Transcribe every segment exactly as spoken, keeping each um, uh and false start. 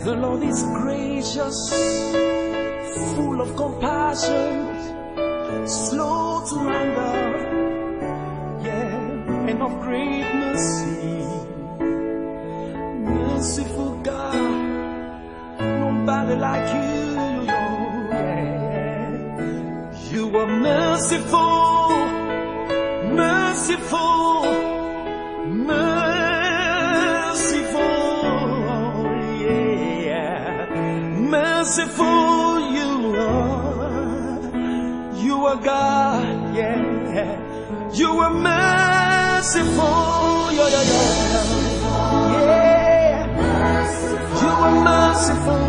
The Lord is gracious, full of compassion, slow to anger, yeah, and of great mercy. Merciful God, nobody like you, yeah. You are merciful, merciful, merciful, yeah. Merciful you are, you are God, yeah. You are merciful, yeah, yeah, yeah. Yeah. You are merciful.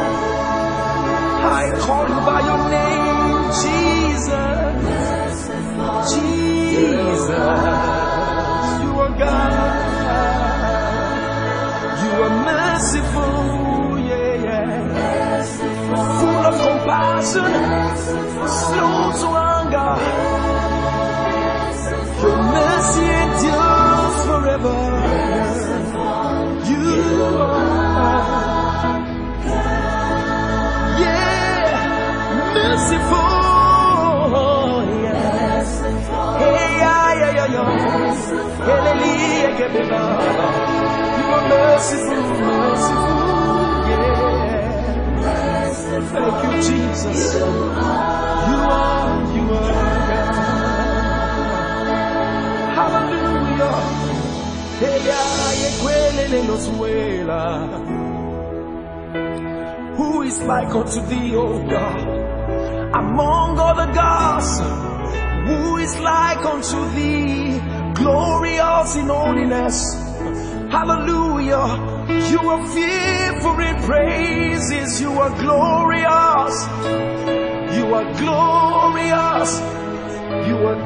I call you by your name, Jesus. Jesus. You are God. You are merciful, yeah, yeah. Full of compassion, slow to anger. Your mercy endures forever. You are, yeah, merciful, yeah. Hey, yeah, yeah, yeah, yeah. You are merciful, merciful, yeah. Thank you, Jesus. You are, you are God. Hallelujah. Who is like unto thee, O God, among all the gods? Who is like unto thee, glorious in holiness? Hallelujah. You are fearful in praises. You are glorious. You are glorious. You are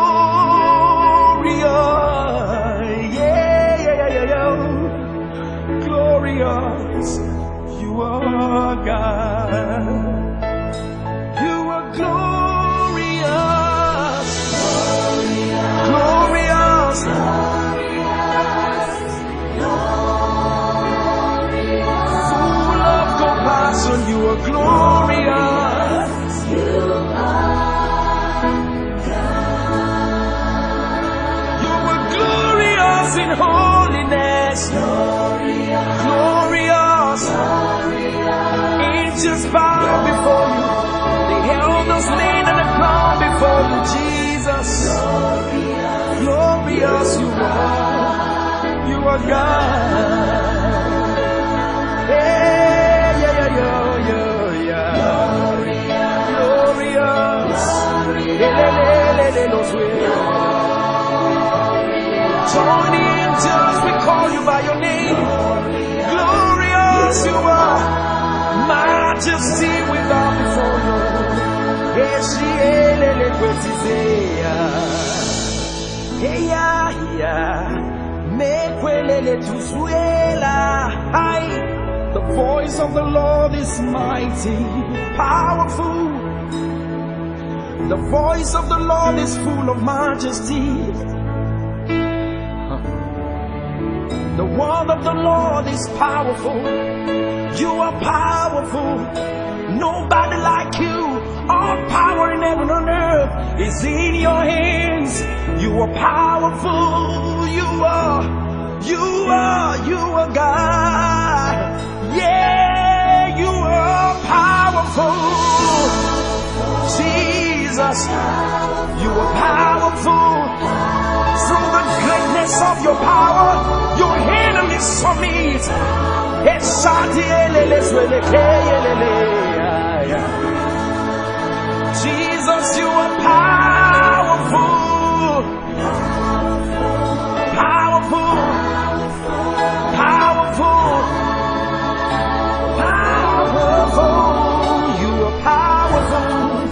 glorious. Yeah, yeah, yeah, yeah. Glorious. You are God. You are glorious. Glorious. Glorious. Full of compassion. You are glorious. You are God. You are glorious in holiness. Glorious. Glorious. Angels bow before you. The elders lay on the ground before you, Jesus. Glorious you are. You are God. Hey, yeah, yeah, yeah, yeah, yeah. Glorious. Join the angels, we call you by your name. Glorious you are. Majesty we bow before you. Hey ya ya, mekwelele tusuela. The voice of the Lord is mighty, powerful. The voice of the Lord is full of majesty. The word of the Lord is powerful. You are powerful. Nobody like you. All power in heaven and earth is in your hands. You are powerful. You are, you are, you are God. Yeah, you are powerful. Jesus, you are powerful. Through the greatness of your power, your enemies submit. Jesus, you are powerful. Powerful. Powerful. Powerful. You are powerful.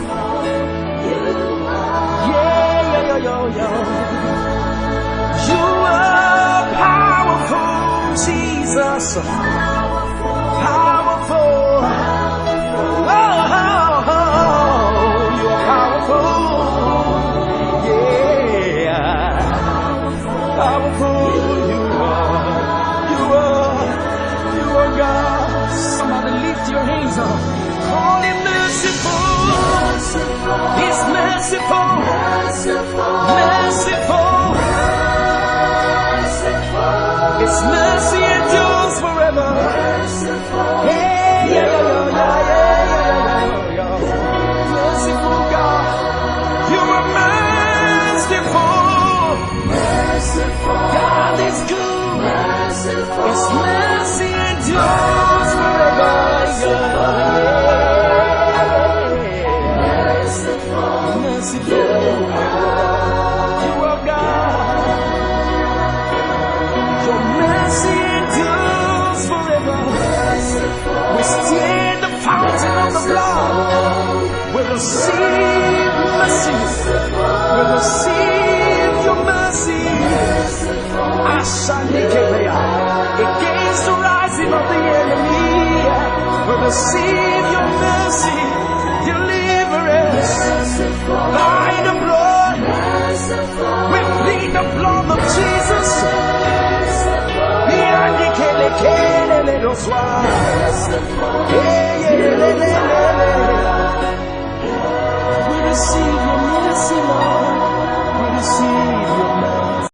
Yeah, yeah, yeah, yeah, yeah. You are powerful, Jesus. Powerful. Oh, oh, oh, you're powerful. Yeah. Powerful you are. You are. You are God. merciful, merciful. His mercy endures forever. Hey, yeah, yeah, yeah, yeah, yeah, yeah, yeah. Merciful God, you are merciful. God is good. His mercy endures forever. Merciful, you are God. Your mercy endures forever. We stay at the fountain of the blood. We receive mercy. We receive your mercy. Ashanikebea. Against the rising of the enemy, we receive your mercy. Deliverance by the blood. We plead the blood of Jesus. We receive your mercy, Lord. We receive your mercy.